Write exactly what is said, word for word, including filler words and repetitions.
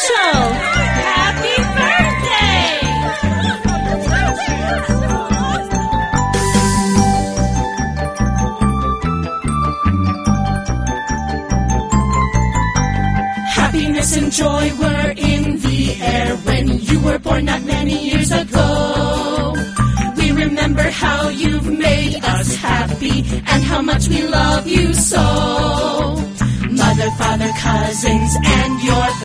Rachel! Happy birthday! Happiness and joy were in the air when you were born not many years ago. We remember how you've made us happy and how much we love you so. Mother, father, cousins, and your